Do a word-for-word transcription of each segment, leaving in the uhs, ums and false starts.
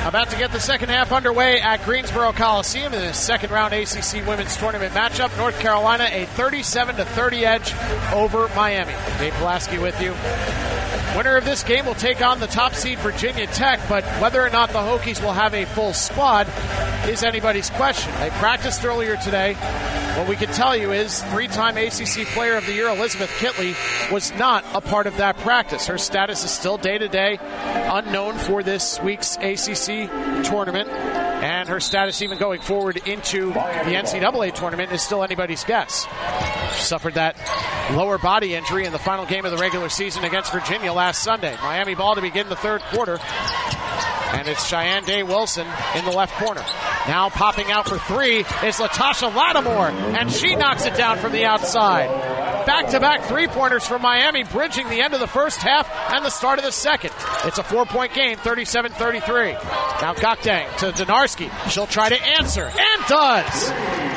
About to get the second half underway at Greensboro Coliseum in the second round A C C Women's Tournament matchup. North Carolina a thirty-seven to thirty edge over Miami. Dave Pulaski with you. Winner of this game will take on the top seed Virginia Tech, but whether or not the Hokies will have a full squad is anybody's question. They practiced earlier today. What we can tell you is three-time A C C Player of the Year Elizabeth Kitley was not a part of that practice. Her status is still day-to-day unknown for this week's A C C tournament, and her status even going forward into the N C double A tournament is still anybody's guess. She suffered that lower body injury in the final game of the regular season against Virginia last Sunday. Miami ball to begin the third quarter, and it's Cheyenne Day-Wilson in the left corner. Now popping out for three is Latasha Lattimore, and she knocks it down from the outside. Back-to-back three-pointers for Miami, bridging the end of the first half and the start of the second. It's a four-point game, thirty-seven thirty-three. Now Gokdang to Donarski. She'll try to answer, and does!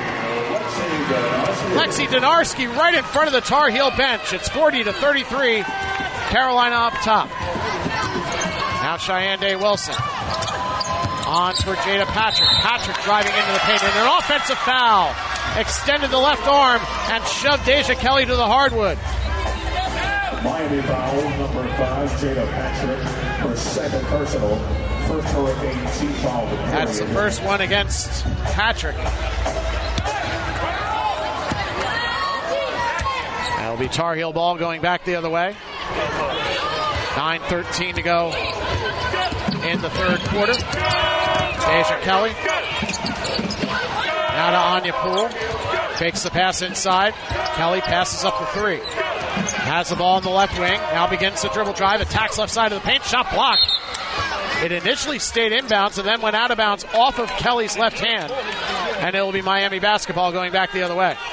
Lexi Donarski right in front of the Tar Heel bench. It's forty to thirty-three. Carolina up top. Now Cheyenne Day-Wilson. On for Jada Patrick. Patrick driving into the paint, and an offensive foul. Extended the left arm and shoved Deja Kelly to the hardwood. Miami foul number five, Jada Patrick, her second personal. First Hurricane team foul. That's the first one against Patrick. That'll be Tar Heel ball going back the other way. nine thirteen to go in the third quarter. Deja Kelly. Now to Anya Poole. Fakes the pass inside. Kelly passes up the three. Has the ball in the left wing. Now begins the dribble drive. Attacks left side of the paint. Shot blocked. It initially stayed inbounds and then went out of bounds off of Kelly's left hand. And it'll be Miami basketball going back the other way.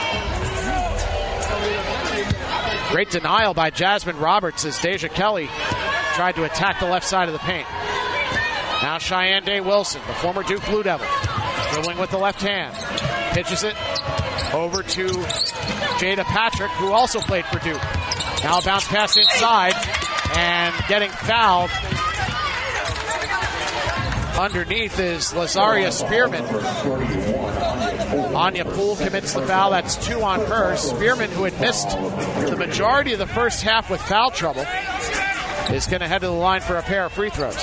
Great denial by Jasmine Roberts as Deja Kelly tried to attack the left side of the paint. Now Cheyenne Day-Wilson, the former Duke Blue Devil, dribbling with the left hand. Pitches it over to Jada Patrick, who also played for Duke. Now a bounce pass inside, and getting fouled underneath is Lazaria Spearman. Anya Poole commits the foul. That's two on her. Spearman, who had missed the majority of the first half with foul trouble, is going to head to the line for a pair of free throws.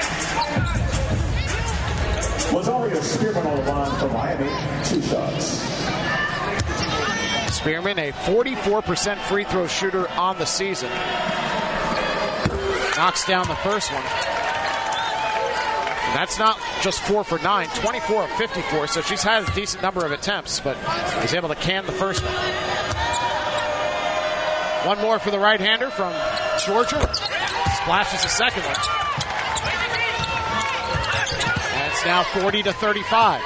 Lazaria Spearman on the line for Miami. Two shots. Spearman, a forty-four percent free throw shooter on the season. Knocks down the first one. And that's not just four for nine, twenty-four of fifty-four, so she's had a decent number of attempts, but is able to can the first one. One more for the right-hander from Georgia. Splashes the second one. And it's now forty to thirty-five.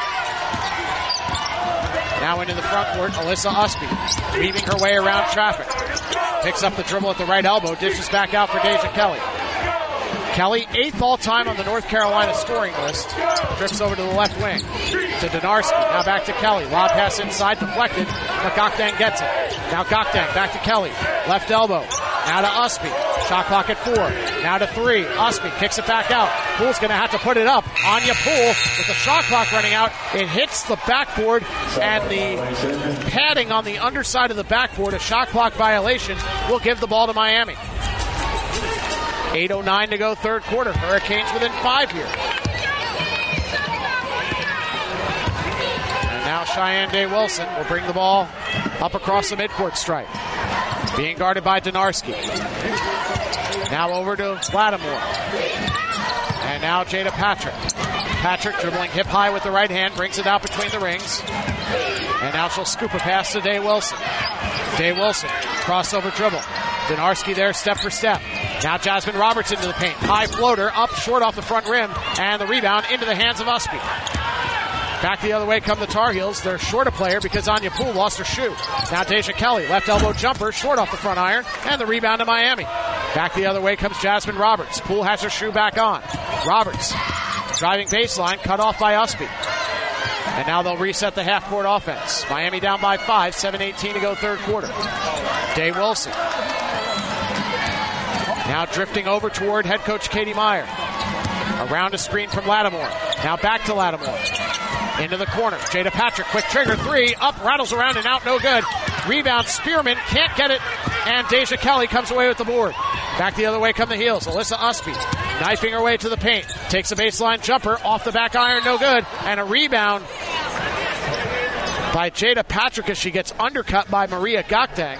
Now into the front court, Alyssa Usby, weaving her way around traffic. Picks up the dribble at the right elbow, dishes back out for Deja Kelly. Kelly, eighth all-time on the North Carolina scoring list. Drifts over to the left wing. To Donarski. Now back to Kelly. Lob pass inside, deflected. But Gokdang gets it. Now Gokdang back to Kelly. Left elbow. Now to Usby. Shot clock at four. Now to three. Usby kicks it back out. Poole's going to have to put it up. Anya Poole with the shot clock running out. It hits the backboard, and the padding on the underside of the backboard, a shot clock violation, will give the ball to Miami. eight oh nine to go, third quarter. Hurricanes within five here. And now Cheyenne Day-Wilson will bring the ball up across the midcourt stripe. Being guarded by Donarski. Now over to Lattimore. And now Jada Patrick. Patrick dribbling hip high with the right hand, brings it out between the rings. And now she'll scoop a pass to Day-Wilson. Day-Wilson, crossover dribble. Donarski there, step for step. Now Jasmine Roberts into the paint. High floater, up short off the front rim, and the rebound into the hands of Usby. Back the other way come the Tar Heels. They're short a player because Anya Poole lost her shoe. Now Deja Kelly, left elbow jumper, short off the front iron, and the rebound to Miami. Back the other way comes Jasmine Roberts. Poole has her shoe back on. Roberts, driving baseline, cut off by Usby. And now they'll reset the half-court offense. Miami down by five, seven eighteen to go third quarter. Day-Wilson. Now drifting over toward head coach Katie Meyer. Around a screen from Lattimore. Now back to Lattimore. Into the corner. Jada Patrick, quick trigger three. Up, rattles around and out, no good. Rebound, Spearman, can't get it. And Deja Kelly comes away with the board. Back the other way come the heels. Alyssa Usby knifing her way to the paint. Takes a baseline jumper. Off the back iron, no good. And a rebound by Jada Patrick as she gets undercut by Maria Gokdang.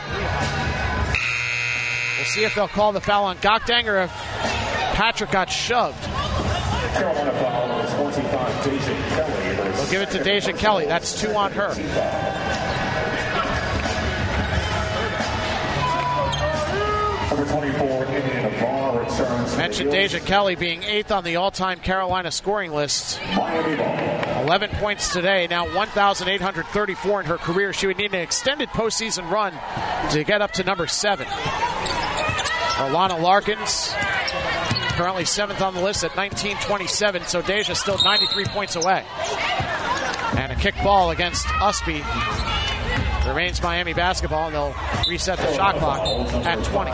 We'll see if they'll call the foul on Gokdang or if Patrick got shoved. Carolina foul number twenty-five, Deja Kelly. We'll give it to Deja Kelly. That's two on her. Number twenty-four, Indiana Navarre returns. Mentioned Deja Kelly being eighth on the all-time Carolina scoring list. Miami ball. eleven points today, now one thousand eight hundred thirty-four in her career. She would need an extended postseason run to get up to number seven. Alana Larkins, currently seventh on the list at nineteen twenty-seven, so Deja still ninety-three points away. And a kick ball against Usby. Remains Miami basketball, and they'll reset the shot clock at twenty.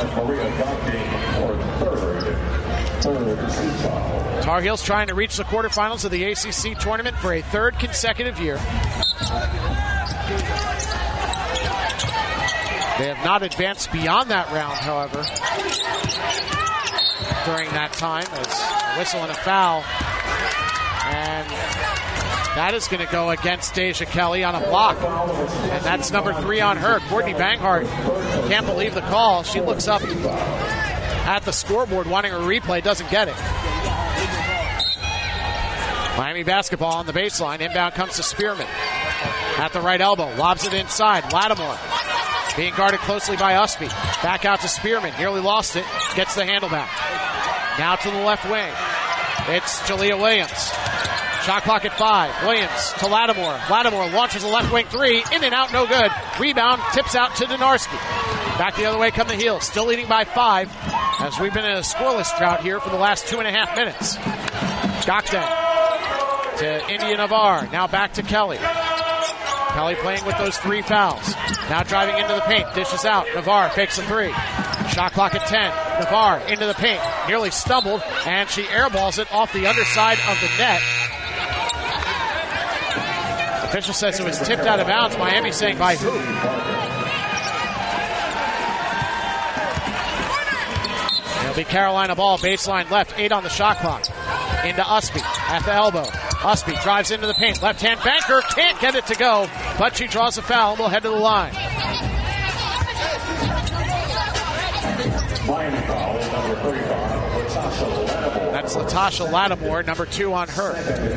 Tar Heels trying to reach the quarterfinals of the A C C tournament for a third consecutive year. They have not advanced beyond that round, however, during that time, as a whistle and a foul. And that is going to go against Deja Kelly on a block. And that's number three on her. Courtney Banghart can't believe the call. She looks up at the scoreboard wanting a replay, doesn't get it. Miami basketball on the baseline. Inbound comes to Spearman. At the right elbow, lobs it inside. Lattimore being guarded closely by Usby. Back out to Spearman. Nearly lost it. Gets the handle back. Now to the left wing. It's Jalea Williams. Shot clock at five. Williams to Lattimore. Lattimore launches a left wing three. In and out, no good. Rebound, tips out to Donarski. Back the other way come the Heels. Still leading by five as we've been in a scoreless drought here for the last two and a half minutes. Gokdang to India Navarre. Now back to Kelly. Kelly playing with those three fouls. Now driving into the paint. Dishes out. Navarre fakes a three. Shot clock at ten. Navarre into the paint. Nearly stumbled, and she airballs it off the underside of the net. Official says it was tipped out of bounds. Miami saying by who? It'll be Carolina ball, baseline left, eight on the shot clock. Into Usby at the elbow. Usby drives into the paint. Left-hand banker, can't get it to go, but she draws a foul and will head to the line. Miami foul number thirty-five, Latasha Lattimore. That's Latasha Lattimore, number two on her.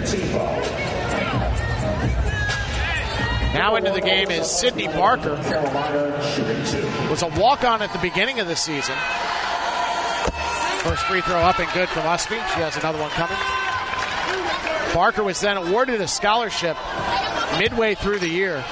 Now into the game is Sydney Barker. Was a walk-on at the beginning of the season. First free throw up and good from Usby. She has another one coming. Barker was then awarded a scholarship midway through the year.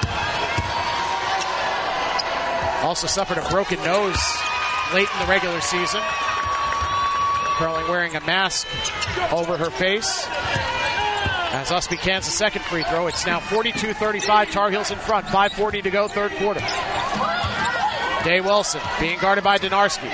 Also suffered a broken nose late in the regular season. Currently wearing a mask over her face. As Usby cans the second free throw, it's now forty-two thirty-five, Tar Heels in front, five forty to go, third quarter. Day Wilson being guarded by Donarski.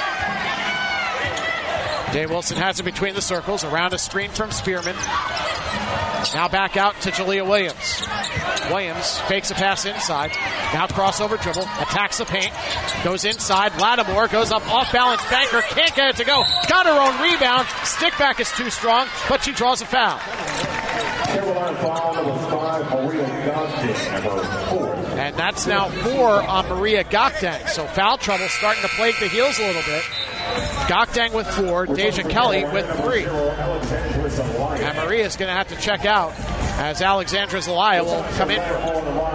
Day Wilson has it between the circles, around a screen from Spearman. Now back out to Jalea Williams. Williams fakes a pass inside. Now crossover dribble, attacks the paint, goes inside. Lattimore goes up off balance. Banker can't get it to go. Got her own rebound. Stick back is too strong, but she draws a foul. Carolina foul number five, Maria Gokdang, number four. And that's now four on Maria Gokdang. So foul trouble starting to plague the Heels a little bit. Gokdang with four, Deja Kelly with three. And Maria's going to have to check out as Alexandra Zelaya will come in for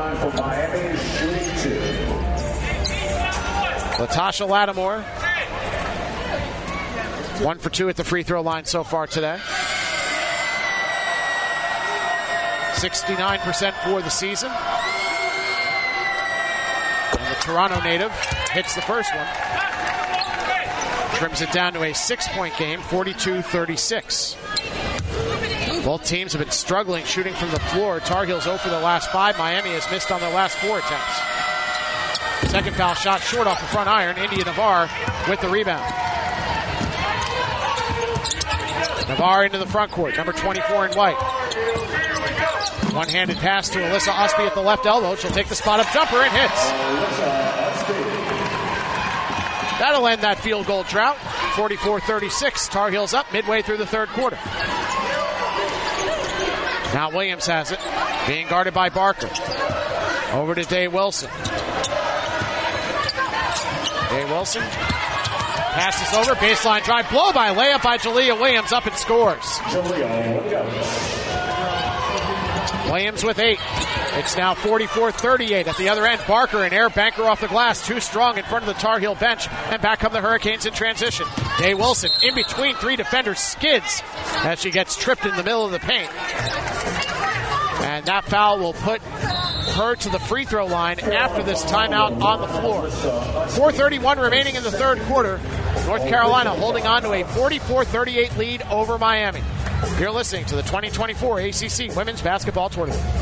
Latasha Lattimore. One for two at the free throw line so far today. sixty-nine percent for the season. And the Toronto native hits the first one. Trims it down to a six-point game, forty-two thirty-six. Both teams have been struggling shooting from the floor. Tar Heels zero for the last five. Miami has missed on their last four attempts. Second foul shot short off the front iron. India Navarre with the rebound. Navarre into the front court, number twenty-four in white. One-handed pass to Alyssa Osby at the left elbow. She'll take the spot-up jumper and hits. That'll end that field goal drought. forty-four thirty-six. Tar Heels up midway through the third quarter. Now Williams has it, being guarded by Barker. Over to Day Wilson. Day Wilson passes over, baseline drive, blow by, layup by Jalea Williams, up and scores. Williams with eight. It's now forty-four thirty-eight. At the other end, Barker and Air banker off the glass, too strong in front of the Tar Heel bench, and back come the Hurricanes in transition. Day Wilson in between three defenders, skids as she gets tripped in the middle of the paint. And that foul will put her to the free throw line after this timeout on the floor. four thirty-one remaining in the third quarter. North Carolina holding on to a forty-four thirty-eight lead over Miami. You're listening to the twenty twenty-four A C C Women's Basketball Tournament.